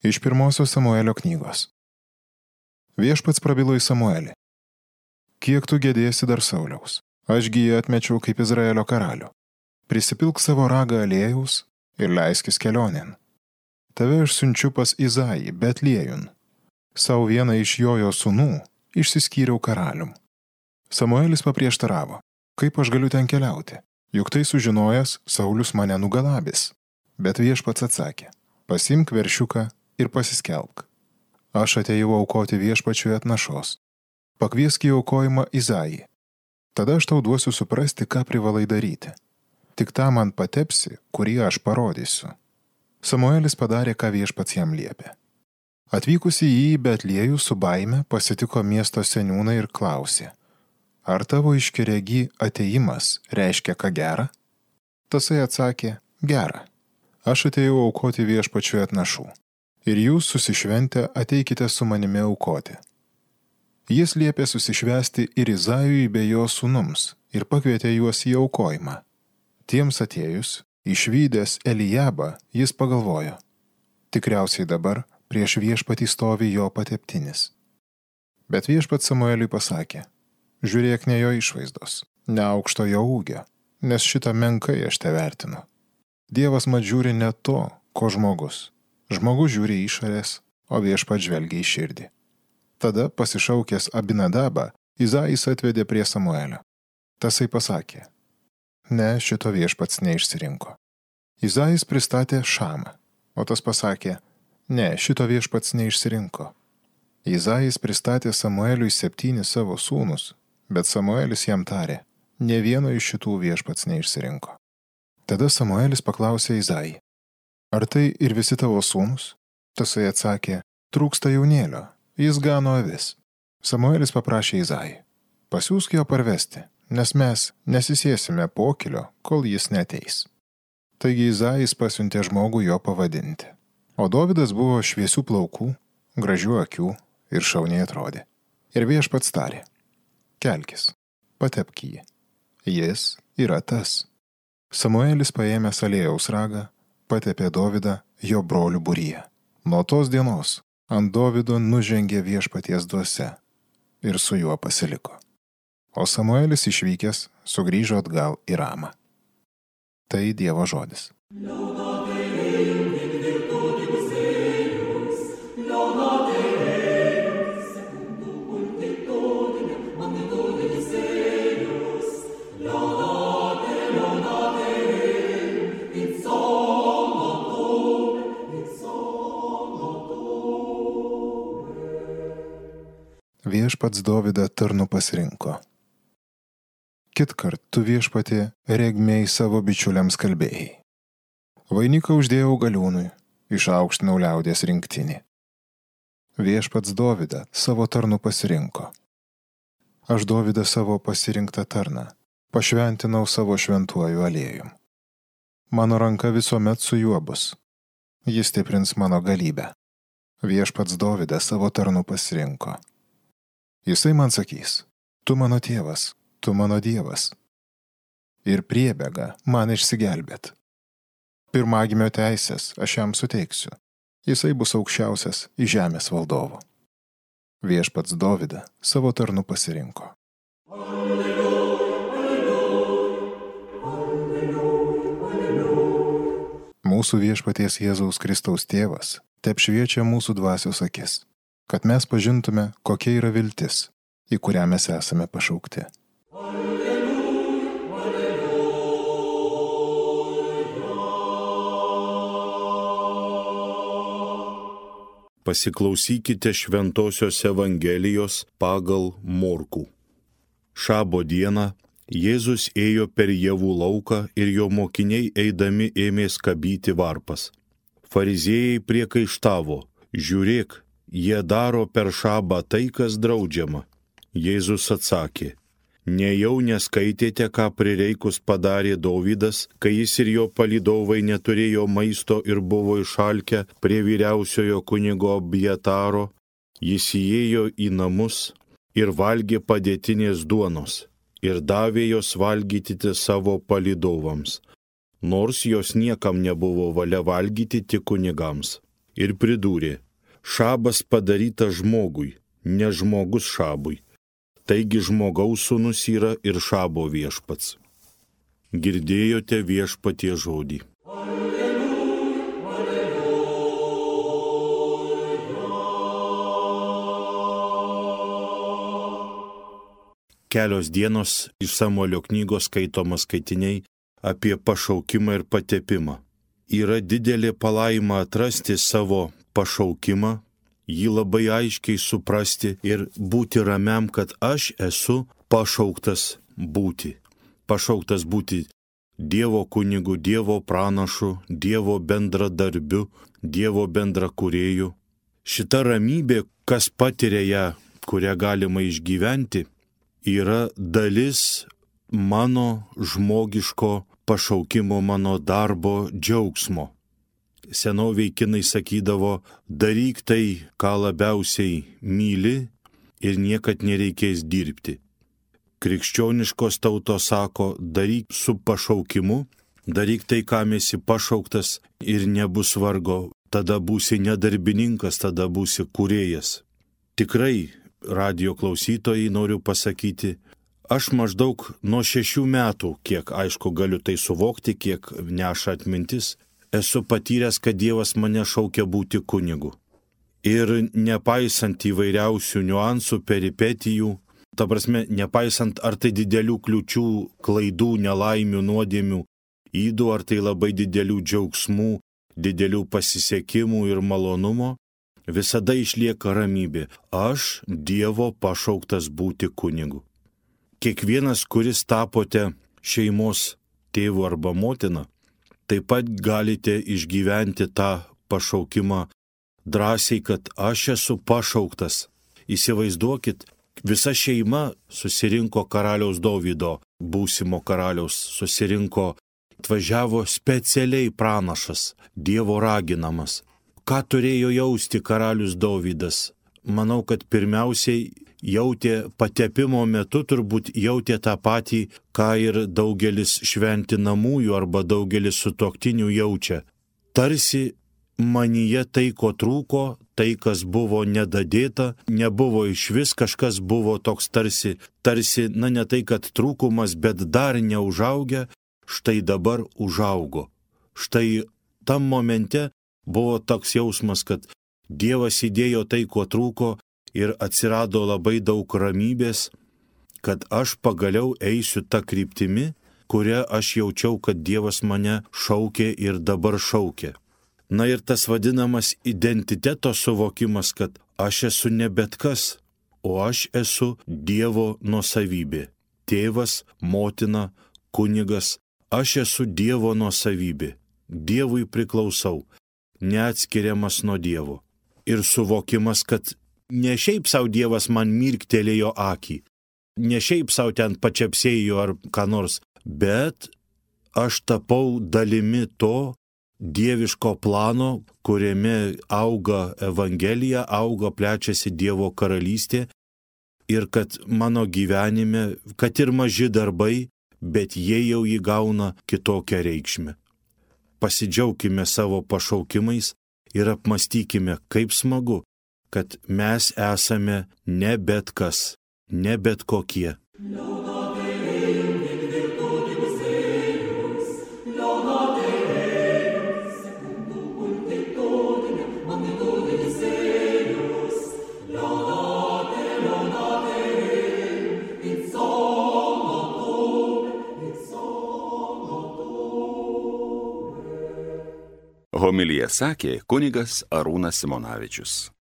Iš 1 Samuelio knygos. Viešpats prabilo į Samuelį. Kiek tu gedėsi dar Sauliaus? Ašgi jį atmečiau kaip Izraelio karalių. Prisipilk savo ragą aliejaus ir leiskis kelionėn. Tave aš siunčiu pas Izaijį, Betliejun. Sau vieną iš Jojo sūnų išsiskyriau karalium. Samuelis paprieštaravo, kaip aš galiu ten keliauti, juk tai sužinojęs Saulius mane nugalabis. Bet viešpats atsakė, pasimk veršiuką ir pasiskelbk. Aš atėjau aukoti viešpačiui atnašos. Pakviesk į aukojimą Izaijį. Tada aš tau duosiu suprasti, ką privalai daryti. Tik tą man patepsi, kurį aš parodysiu. Samuelis padarė, ką viešpats jam liepė. Atvykusi į Betliejų su baime pasitiko miesto seniūną ir klausė, ar tavo iškeregi atėjimas reiškia ką gerą? Tasai atsakė, gerą. Aš atėjau aukoti viešpačiui atnašų. Ir jūs susišventę ateikite su manimi aukoti. Jis liepė susišvesti ir Izajui bei jo sūnums ir pakvietė juos į aukojimą. Tiems atėjus, išvydęs Elijabą, jis pagalvojo, tikriausiai dabar prieš viešpatį stovi jo pateptinis. Bet viešpats Samueliui pasakė, žiūrėk ne jo išvaizdos, ne aukšto jo ūgio, nes šitą menkai aš te vertinu. Dievas mat žiūri ne to, ko žmogus. Žmogus žiūri išorės, o viešpats žvelgia į širdį. Tada pasišaukęs Abinadabą, Izajis atvedė prie Samuelio. Tasai pasakė, ne, šito viešpats neišsirinko. Izajis pristatė Šamą, o tas pasakė, ne, šito viešpats neišsirinko. Izajis pristatė Samueliui 7 savo sūnus, bet Samuelis jam tarė, ne vieno iš šitų viešpats neišsirinko. Tada Samuelis paklausė Izajį, ar tai ir visi tavo sūnus? Tasai atsakė, trūksta jaunėlio, jis gano avis. Samuelis paprašė Izajį, pasiųsk jo parvesti, nes mes nesisėsime pokylio, kol jis neateis. Taigi Izajis pasiuntė žmogų jo pavadinti. O Dovydas buvo šviesių plaukų, gražių akių ir šauniai atrodė. Ir viešpats tarė, kelkis, patepk jį. Jis yra tas. Samuelis paėmęs aliejaus ragą, patepė Dovydą jo brolių būryje. Nuo tos dienos ant Dovydo nužengė viešpaties dvasia ir su juo pasiliko. O Samuelis išvykęs sugrįžo atgal į Ramą. Tai Dievo žodis. Viešpats Dovydą tarnu pasirinko. Kitkart tu viešpatie regmiai savo bičiuliams kalbėjai. Vainiką uždėjau galiūnui, išaukštinau liaudies rinktinį. Viešpats Dovydą savo tarnu pasirinko. Aš Dovydą savo pasirinktą tarną pašventinau savo šventuoju aliejum. Mano ranka visuomet su juo bus. Jis stiprins mano galybę. Viešpats Dovydą savo tarnu pasirinko. Jisai man sakys, tu mano tėvas, tu mano Dievas. Ir priebėga man išsigelbėt. Pirmagimio teisės aš jam suteiksiu. Jisai bus aukščiausias iš žemės valdovo. Viešpats Dovydą savo tarnu pasirinko. Mūsų viešpaties Jėzaus Kristaus tėvas teapšviečia mūsų dvasios akis, kad mes pažintume, kokia yra viltis, į kurią mes esame pašaukti. Pasiklausykite Šventosios Evangelijos pagal Morkų. Šabo dieną Jėzus ėjo per javų lauką ir jo mokiniai eidami ėmė skabyti varpas. Fariziejai priekaištavo, žiūrėk, jie daro per šabą tai, kas draudžiama. Jėzus atsakė, nejau neskaitėte, ką prireikus padarė Dovydas, kai jis ir jo palydovai neturėjo maisto ir buvo išalkę prie vyriausiojo kunigo Abjataro, jis įėjo į namus ir valgė padėtinės duonos ir davė jos valgyti savo palydovams, nors jos niekam nebuvo valia valgyti tik kunigams. Ir pridūrė, šabas padarytas žmogui, ne žmogus šabui. Taigi žmogaus sūnus yra ir šabo viešpats. Girdėjote viešpatie žodį. Kelios dienos iš Samuelio knygos skaitomas skaitiniai apie pašaukimą ir patepimą. Yra didelė palaima atrasti savo pašaukimą, jį labai aiškiai suprasti ir būti ramiam, kad aš esu pašauktas būti. Pašauktas būti Dievo kunigu, Dievo pranašu, Dievo bendradarbiu, Dievo bendrakūrėju. Šita ramybė, kas patiria ją, kurią galima išgyventi, yra dalis mano žmogiško pašaukimo, mano darbo džiaugsmo. Senoviai kinai sakydavo, daryk tai, ką labiausiai myli ir niekad nereikės dirbti. Krikščioniškos tautos sako, daryk su pašaukimu, daryk tai, kam esi pašauktas ir nebus vargo, tada būsi nedarbininkas, tada būsi kūrėjas. Tikrai, radijo klausytojai, noriu pasakyti, aš maždaug nuo 6 metų, kiek aišku galiu tai suvokti, kiek neša atmintis, esu patyręs, kad Dievas mane šaukia būti kunigu. Ir nepaisant įvairiausių niuansų, peripetijų, ta prasme, nepaisant ar tai didelių kliūčių, klaidų, nelaimių, nuodėmių, ydų, ar tai labai didelių džiaugsmų, didelių pasisekimų ir malonumo, visada išlieka ramybė. Aš Dievo pašauktas būti kunigu. Kiekvienas, kuris tapote šeimos tėvu arba motina, taip pat galite išgyventi tą pašaukimą drąsiai, kad aš esu pašauktas. Įsivaizduokit, visa šeima susirinko karaliaus Dovydo, būsimo karaliaus, atvažiavo specialiai pranašas, Dievo raginamas. Ką turėjo jausti karalius Dovydas? Manau, kad pirmiausiai jautė patepimo metu, turbūt jautė tą patį, ką ir daugelis šventinamųjų arba daugelis sutuoktinių jaučia. Tarsi manyje tai, ko trūko, tai, kas buvo nedadėta, nebuvo išvis, kažkas buvo toks tarsi, ne tai, kad trūkumas, bet dar neužaugę, štai dabar užaugo. Štai tam momente buvo toks jausmas, kad Dievas įdėjo tai, ko trūko ir atsirado labai daug ramybės, kad aš pagaliau eisiu tą kryptimi, kurią aš jaučiau, kad Dievas mane šaukė ir dabar šaukė. Na ir tas vadinamas identiteto suvokimas, kad aš esu ne bet kas, o aš esu Dievo nuosavybė. Tėvas, motina, kunigas, aš esu Dievo nuosavybė. Dievui priklausau, neatskiriamas nuo Dievo. Ir suvokimas, kad ne šiaip savo Dievas man mirktelėjo akį, ne šiaip savo ten pačiapsėjo ar ką nors, bet aš tapau dalimi to dieviško plano, kuriame auga Evangelija, plečiasi Dievo karalystė ir kad mano gyvenime, kad ir maži darbai, bet jie jau įgauna kitokią reikšmę. Pasidžiaukime savo pašaukimais ir apmastykime, kaip smagu, kad mes esame ne bet kas, ne bet kokie. Homiliją sakė kunigas Arūnas Simonavičius.